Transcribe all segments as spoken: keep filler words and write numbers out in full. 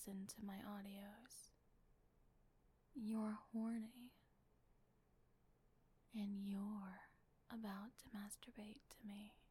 listen to my audios. You're horny. And you're about to masturbate to me.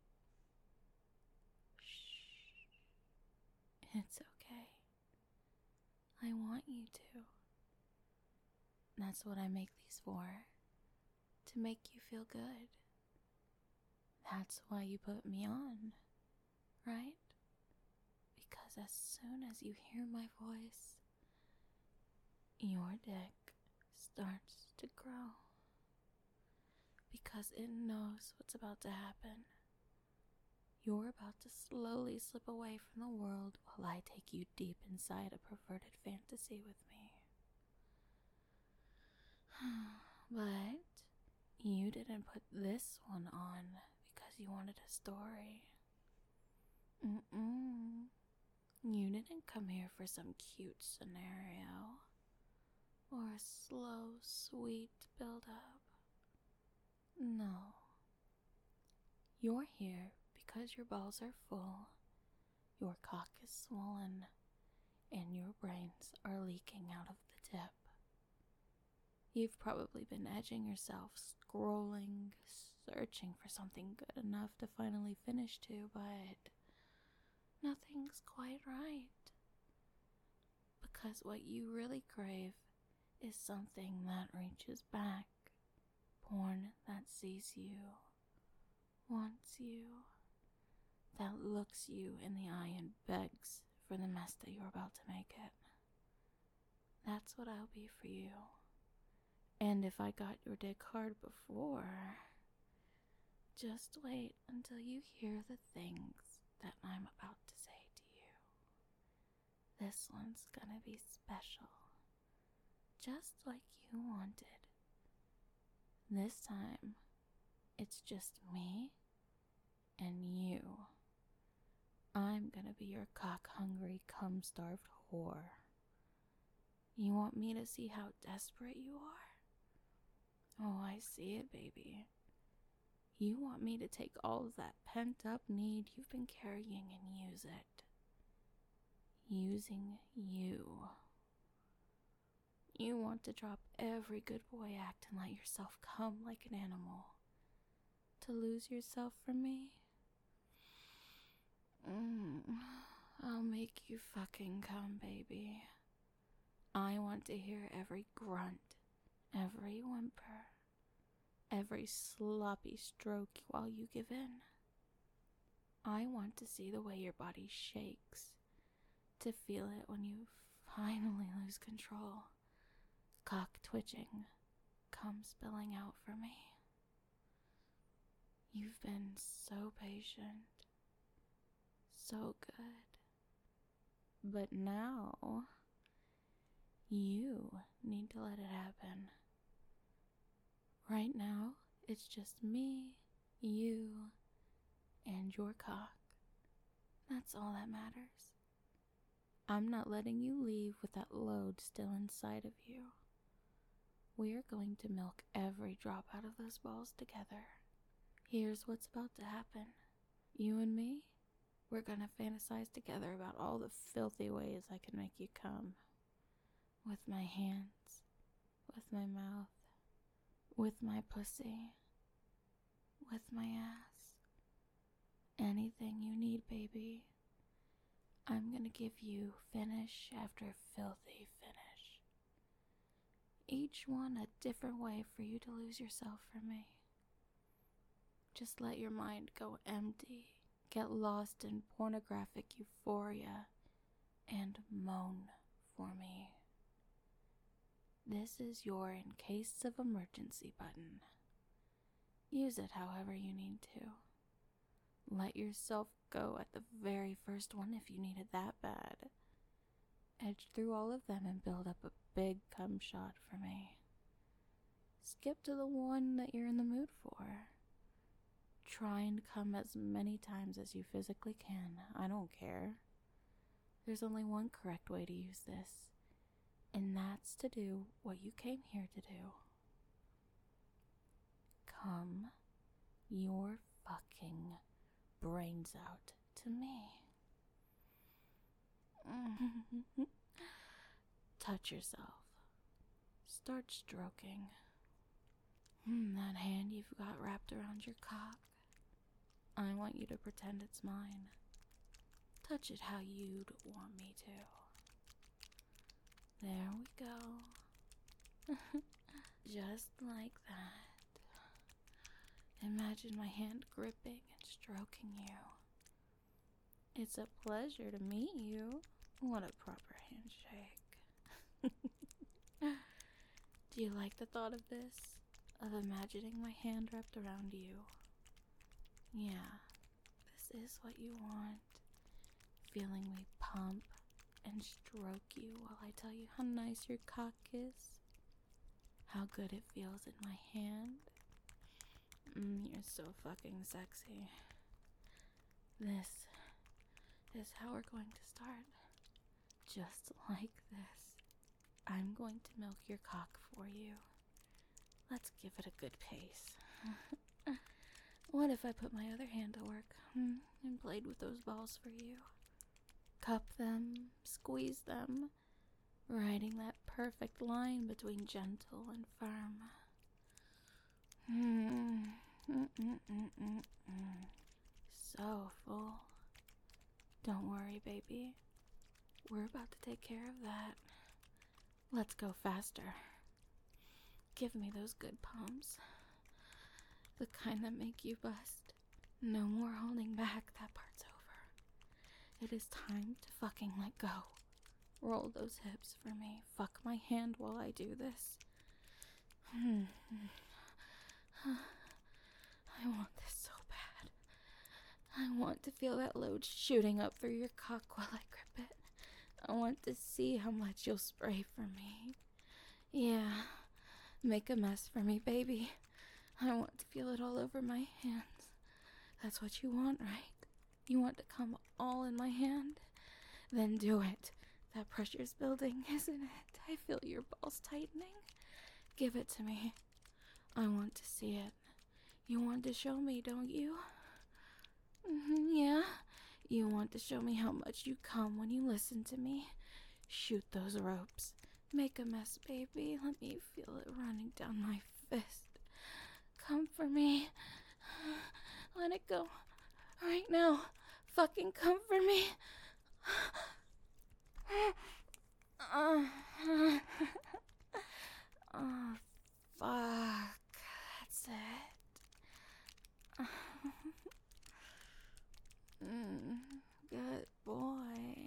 Shh. It's okay. I want you to. That's what I make these for. To make you feel good. That's why you put me on, right? Because as soon as you hear my voice, your dick starts to grow. Because it knows what's about to happen. You're about to slowly slip away from the world while I take you deep inside a perverted fantasy with me. But you didn't put this one on because you wanted a story. Mm-mm. You didn't come here for some cute scenario or a slow, sweet build-up. No. You're here because your balls are full, your cock is swollen, and your brains are leaking out of the tip. You've probably been edging yourself, scrolling, searching for something good enough to finally finish to, but nothing's quite right. Because what you really crave is something that reaches back. Porn that sees you, wants you, that looks you in the eye and begs for the mess that you're about to make it. That's what I'll be for you. And if I got your dick hard before, just wait until you hear the things that I'm about to say to you. This one's gonna be special, just like you wanted. This time, it's just me and you. I'm gonna be your cock-hungry, cum-starved whore. You want me to see how desperate you are? Oh, I see it, baby. You want me to take all of that pent-up need you've been carrying and use it. Using you. You want to drop every good boy act and let yourself come like an animal. To lose yourself for me? Mm, I'll make you fucking come, baby. I want to hear every grunt, every whimper, every sloppy stroke while you give in. I want to see the way your body shakes, to feel it when you finally lose control. Cock twitching, cum spilling out for me. You've been so patient, so good. But now, you need to let it happen. Right now, it's just me, you, and your cock. That's all that matters. I'm not letting you leave with that load still inside of you. We are going to milk every drop out of those balls together. Here's what's about to happen. You and me, we're gonna fantasize together about all the filthy ways I can make you come. With my hands, with my mouth, with my pussy, with my ass. Anything you need, baby. I'm gonna give you finish after filthy finish. Each one a different way for you to lose yourself for me. Just let your mind go empty, get lost in pornographic euphoria, and moan for me. This is your in case of emergency button. Use it however you need to. Let yourself go at the very first one if you need it that bad. Edge through all of them and build up a big cum shot for me. Skip to the one that you're in the mood for. Try and come as many times as you physically can. I don't care. There's only one correct way to use this, and that's to do what you came here to do. Come your fucking brains out to me. touch yourself. Start stroking. Hmm, that hand you've got wrapped around your cock. I want you to pretend it's mine. Touch it how you'd want me to. There we go. Just like that. Imagine my hand gripping and stroking you. It's a pleasure to meet you. What a proper handshake. Do you like the thought of this? Of imagining my hand wrapped around you? Yeah, this is what you want. Feeling me pump and stroke you while I tell you how nice your cock is. How good it feels in my hand. Mm, you're so fucking sexy. This is how we're going to start. Just like this. I'm going to milk your cock for you. Let's give it a good pace. What if I put my other hand to work hmm, and played with those balls for you? Cup them, squeeze them, riding that perfect line between gentle and firm. Mm, mm, mm, mm, mm, mm. So full. Don't worry, baby. We're about to take care of that. Let's go faster. Give me those good pumps. The kind that make you bust. No more holding back, that part's over. It is time to fucking let go. Roll those hips for me. Fuck my hand while I do this. I want this so bad. I want to feel that load shooting up through your cock while I grip it. I want to see how much you'll spray for me. Yeah, make a mess for me, baby. I want to feel it all over my hands. That's what you want, right? You want to come all in my hand? Then do it. That pressure's building, isn't it? I feel your balls tightening. Give it to me. I want to see it. You want to show me, don't you? Mm-hmm, yeah. You want to show me how much you come when you listen to me. Shoot those ropes. Make a mess, baby. Let me feel it running down my fist. Come for me. Let it go. Right now. Fucking come for me. Oh, fuck. That's it. Mm, good boy.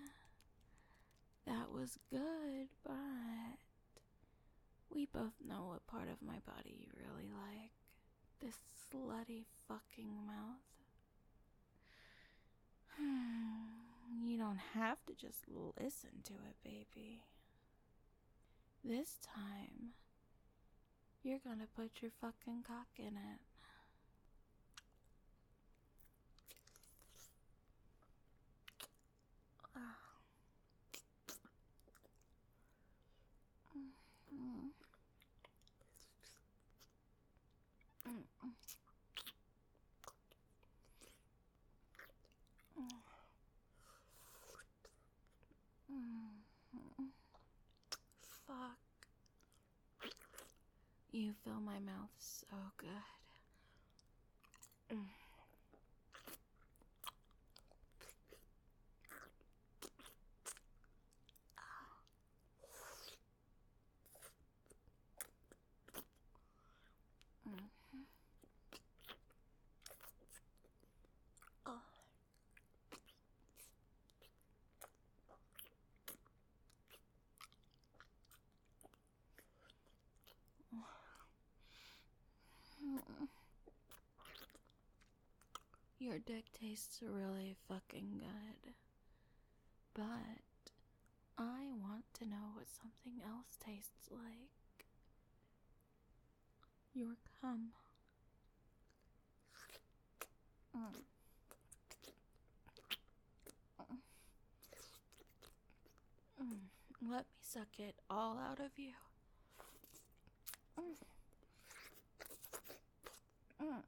That was good, but we both know what part of my body you really like. This slutty fucking mouth. You don't have to just listen to it, baby. This time, you're gonna put your fucking cock in it. Fuck. You fill my mouth so good. Your dick tastes really fucking good. But I want to know what something else tastes like. Your cum. Mm. Mm. Let me suck it all out of you. Mm. Mm.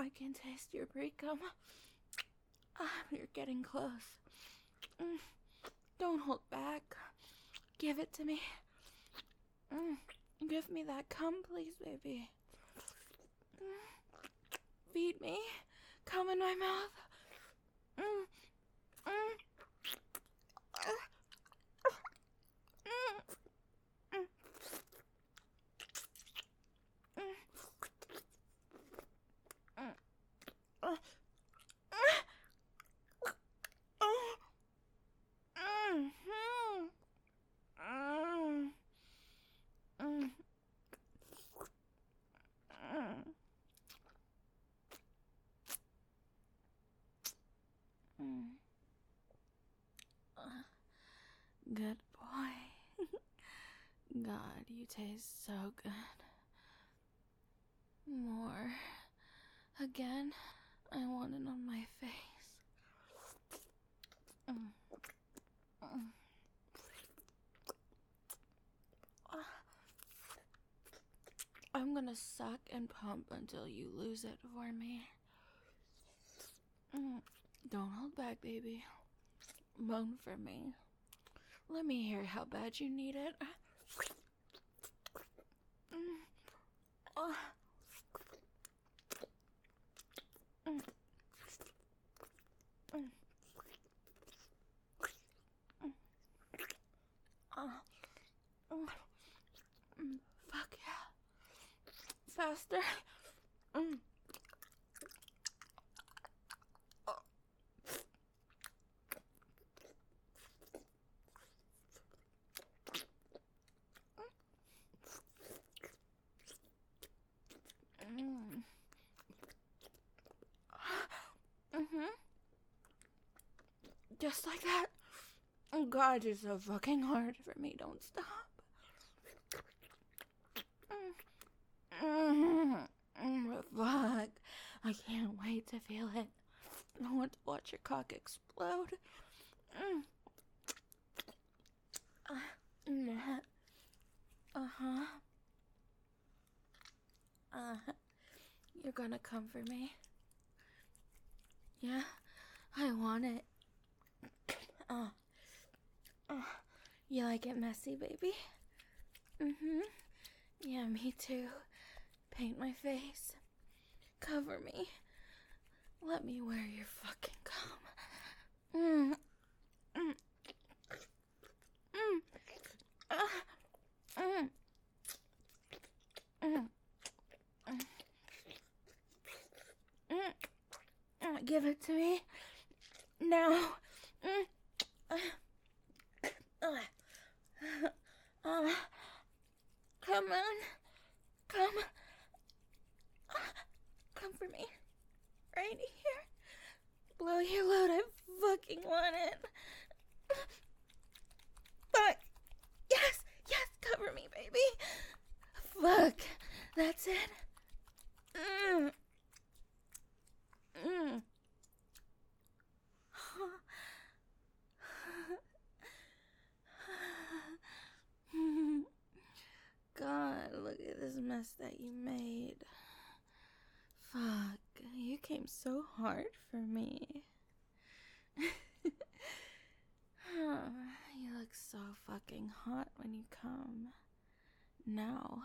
I can taste your pre-cum. Ah, you're getting close. Mm. Don't hold back. Give it to me. Mm. Give me that cum, please, baby. Mm. Feed me. Cum in my mouth. Mm. Mm. Good boy. God, you taste so good. More. Again, I want it on my face. Mm. Mm. I'm gonna suck and pump until you lose it for me. Mm. Don't hold back, baby. Moan for me. Let me hear how bad you need it. Mm. Uh. Mm. Mm. Mm. Uh. Mm. Mm. Fuck yeah. Faster. Mm. Mm. Mm-hmm. Just like that. Oh God, you're so fucking hard for me. Don't stop. Mm. Mm. Fuck. I can't wait to feel it. I want to watch your cock explode. Mm. Uh, uh-huh. Uh, you're gonna come for me. Yeah, I want it. Uh, uh, you like it messy, baby? Mm-hmm. Yeah, me too. Paint my face. Cover me. Let me wear your fucking cum. Mm. Mm. Mm. Uh. Mm. Mm. Mm. Mm. Give it to me. Now. Mm. Uh. Uh. Uh. Come on. Come. Uh. Come for me. Right here. Blow your load. I fucking want it. Fuck. Yes. Yes. Cover me, baby. Fuck. That's it. Mm. Mm. God, look at this mess that you made. Fuck, you came so hard for me. You look so fucking hot when you come. Now,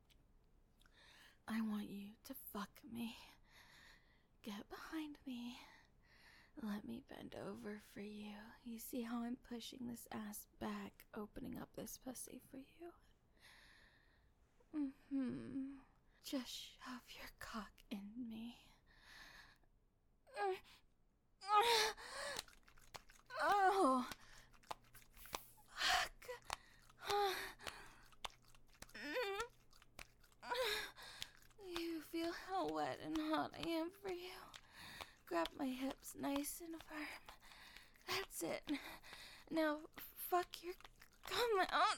I want you to fuck me. Get behind me. Let me bend over for you. You see how I'm pushing this ass back, opening up this pussy for you? Mm-hmm. Just shove your cock in me. Oh. Fuck. You feel how wet and hot I am for you. Grab my hips nice and firm. That's it. Now, fuck your cum out.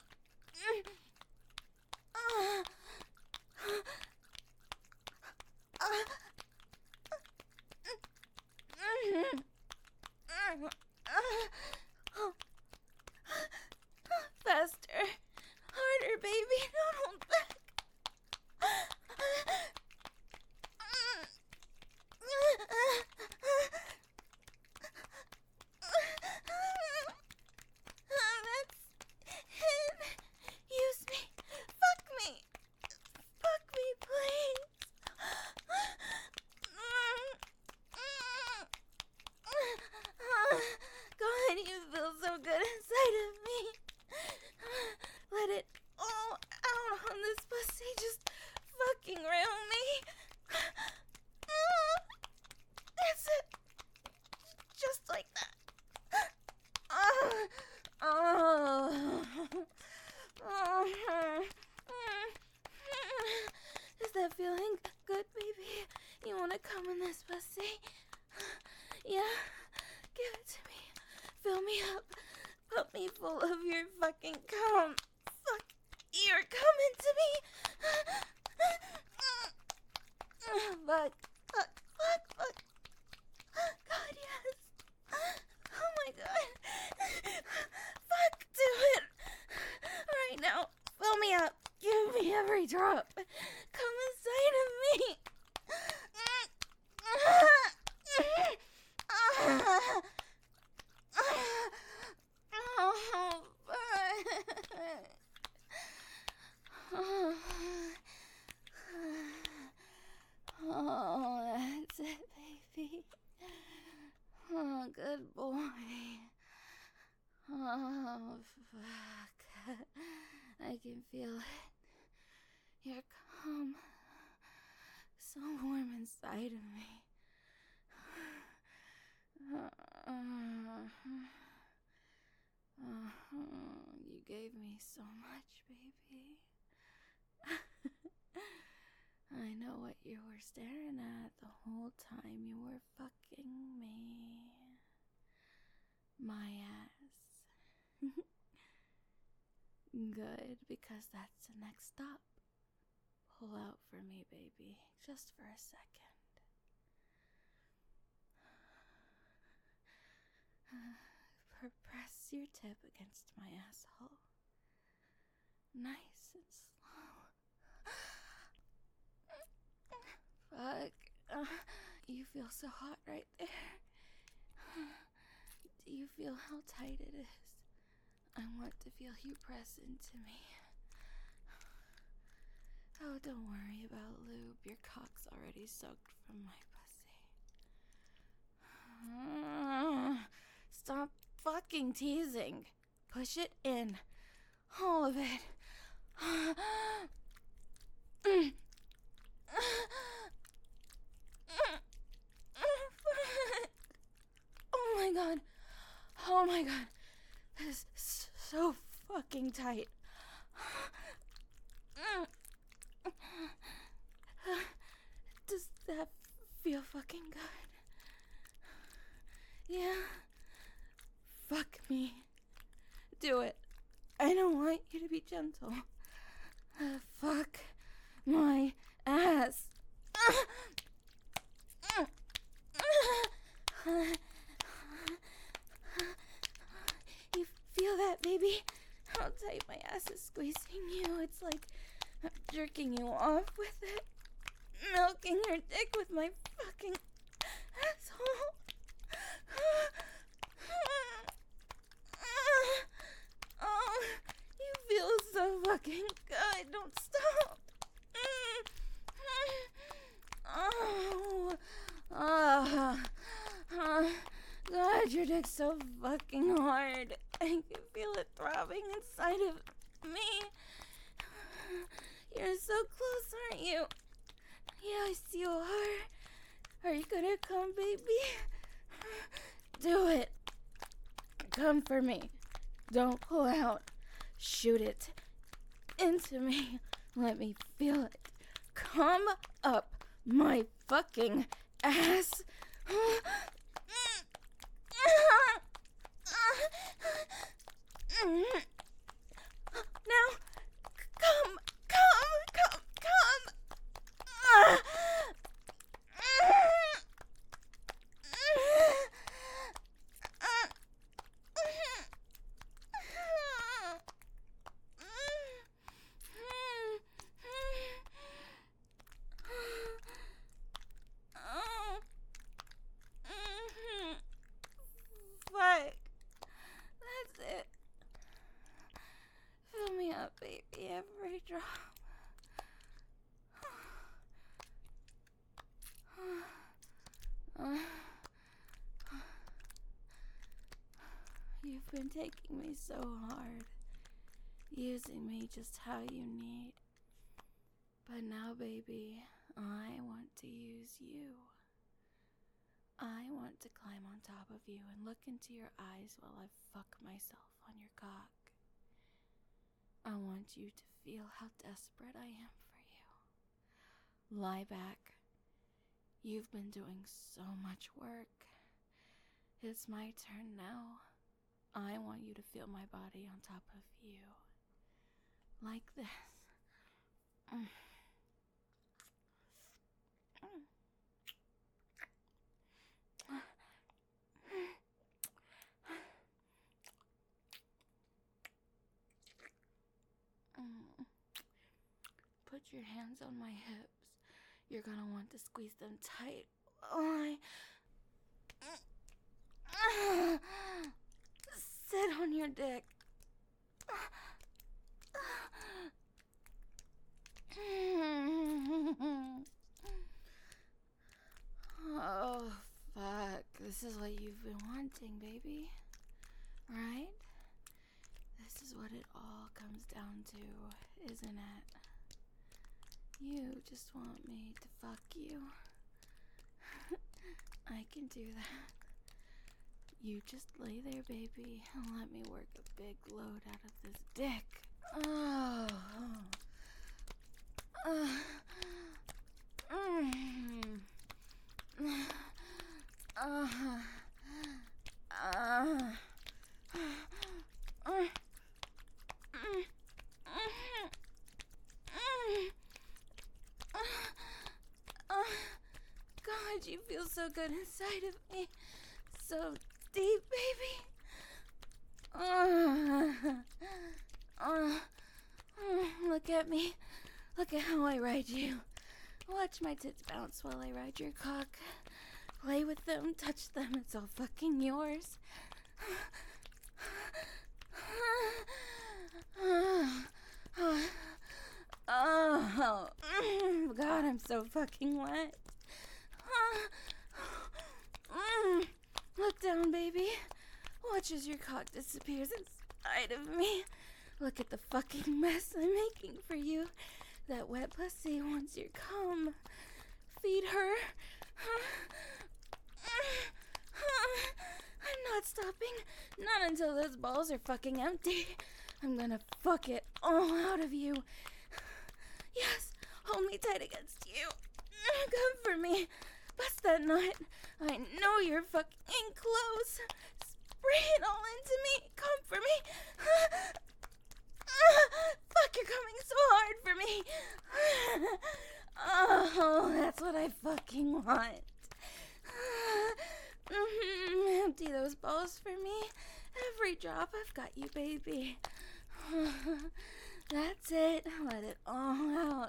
Faster. Harder, baby. Don't hold back. that feeling good, baby? You wanna come in this pussy? Yeah? Give it to me. Fill me up. Put me full of your fucking cum. Fuck, you're coming to me. Fuck, fuck, fuck, fuck. God, yes. Oh my god. Fuck, do it. Right now. Fill me up. Give me every drop. Come inside of me. Oh, that's it, baby. Oh, good boy. Oh, fuck. I can feel it. Your cum. So warm inside of me. You gave me so much, baby. I know what you were staring at the whole time you were fucking me. My ass. Good, because that's the next stop. Pull out for me, baby, just for a second. Press your tip against my asshole. Nice and slow. Fuck. Uh, you feel so hot right there. Do you feel how tight it is? I want to feel you press into me. Oh, don't worry about lube. Your cock's already soaked from my pussy. Uh, stop fucking teasing. Push it in. All of it. Oh my god. Oh my god. This is so fucking tight. Does that feel fucking good? Yeah? Fuck me. Do it. I don't want you to be gentle. Uh, fuck my ass. You feel that, baby? How tight my ass is squeezing you. It's like I'm jerking you off with it. Milking your dick with my fucking asshole. Oh, you feel so fucking good. Don't stop. Oh, oh, oh, God, your dick's so fucking hard. I can feel it throbbing inside of me. You're so close, aren't you? Yes, you are. Are you gonna come, baby? Do it. Come for me. Don't pull out. Shoot it into me. Let me feel it. Come up my fucking ass. Now, come, come, come, come. Fuck. That's it. Fill me up, baby, every drop. You've been taking me so hard, using me just how you need. But now, baby, I want to use you. I want to climb on top of you and look into your eyes while I fuck myself on your cock. I want you to feel how desperate I am for you. Lie back. You've been doing so much work. It's my turn now. I want you to feel my body on top of you. Like this. Mm. Mm. Put your hands on my hips. You're gonna want to squeeze them tight. Oh, I... Sit on your dick. Oh, fuck. This is what you've been wanting, baby. Right? This is what it all comes down to, isn't it? You just want me to fuck you. I can do that. You just lay there, baby, and let me work a big load out of this dick. Oh. Uh. Mm. Uh. Uh. Uh. God, you feel so good inside of me. So deep, baby. Uh, uh, uh, look at me. Look at how I ride you. Watch my tits bounce while I ride your cock. Play with them, touch them, it's all fucking yours. Oh, God, I'm so fucking wet. Look down, baby. Watch as your cock disappears inside of me. Look at the fucking mess I'm making for you. That wet pussy wants your cum. Feed her. I'm not stopping. Not until those balls are fucking empty. I'm gonna fuck it all out of you. Yes, hold me tight against you. Come for me. Bust that nut. I know you're fucking close. Spray it all into me. Come for me. Fuck, you're coming so hard for me. Oh, that's what I fucking want. Mm-hmm. Empty those balls for me. Every drop, I've got you, baby. That's it. Let it all out.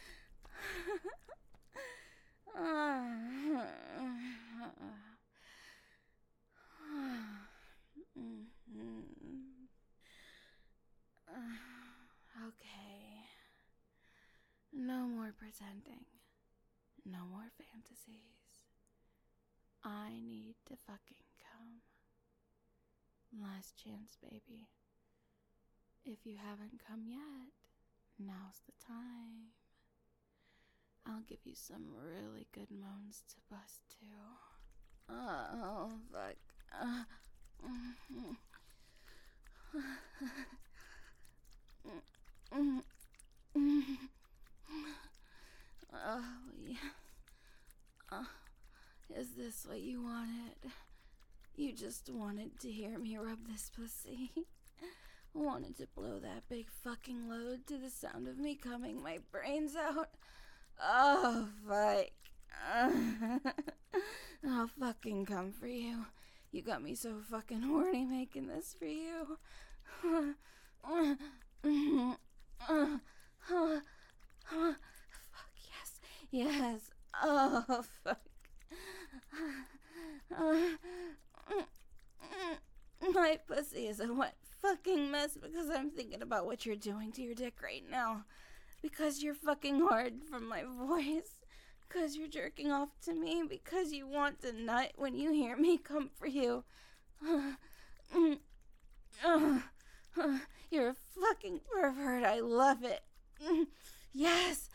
Okay. No more pretending. No more fantasies. I need to fucking come. Last chance, baby. If you haven't come yet, now's the time. I'll give you some really good moans to bust to. Oh, fuck. Uh, mm-hmm. Oh, yeah. Uh, is this what you wanted? You just wanted to hear me rub this pussy. Wanted to blow that big fucking load to the sound of me coming my brains out. Oh, fuck. I'll fucking come for you. You got me so fucking horny making this for you. Fuck, yes. Yes. Oh, fuck. My pussy is a wet fucking mess because I'm thinking about what you're doing to your dick right now. Because you're fucking hard from my voice. Because you're jerking off to me. Because you want to nut when you hear me come for you. You're a fucking pervert. I love it. Yes.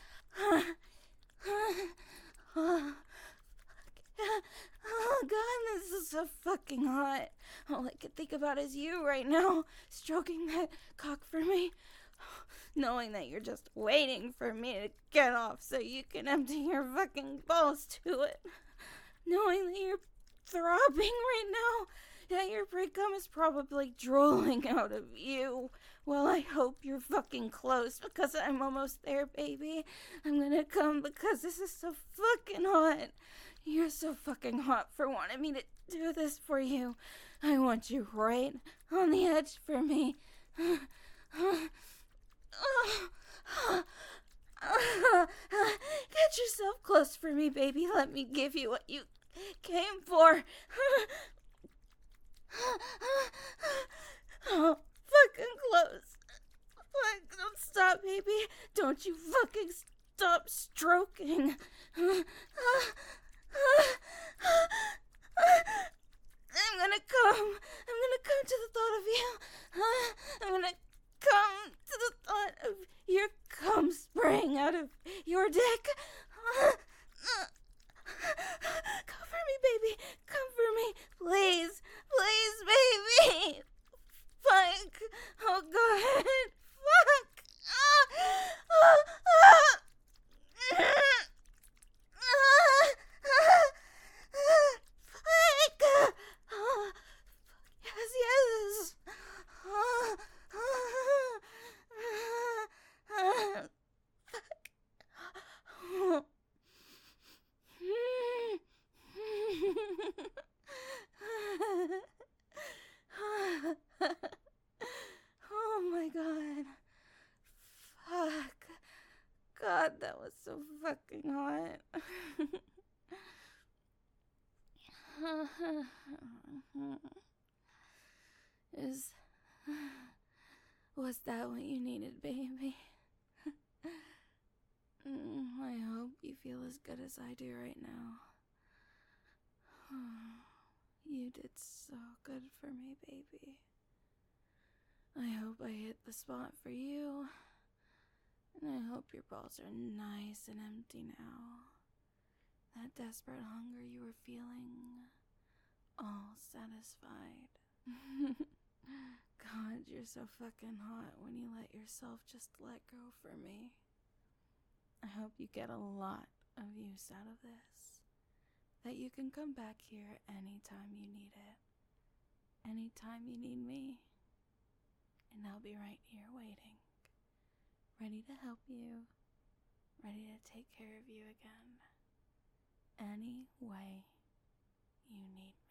Oh, God, this is so fucking hot. All I can think about is you right now, stroking that cock for me. knowing that you're just waiting for me to get off so you can empty your fucking balls to it, knowing that you're throbbing right now, that your pre-cum is probably drooling out of you. Well, I hope you're fucking close, because I'm almost there, baby. I'm gonna come because this is so fucking hot. You're so fucking hot for wanting me to do this for you. I want you right on the edge for me. Get yourself close for me, baby. Let me give you what you came for. Oh, fucking close. Fuck, don't stop, baby. Don't you fucking stop stroking. I'm gonna come. I'm gonna come to the thought of you. I'm gonna come to the thought of your cum spraying out of your dick. Come for me, baby. Come for me. Please. Please, baby. Fuck. Oh, God. Fuck. Ah. Ah. Ah. Fuck. Oh, yes, yes. Oh, oh, oh, fuck. Oh. Oh my God. Fuck. God, that was so fucking hot. Is was that what you needed, baby? I hope you feel as good as I do right now. You did so good for me, baby. I hope I hit the spot for you. And I hope your balls are nice and empty now. That desperate hunger you were feeling, all satisfied. God, you're so fucking hot when you let yourself just let go for me. I hope you get a lot of use out of this. That you can come back here anytime you need it. Anytime you need me. And I'll be right here waiting. Ready to help you. Ready to take care of you again. Any way you need me.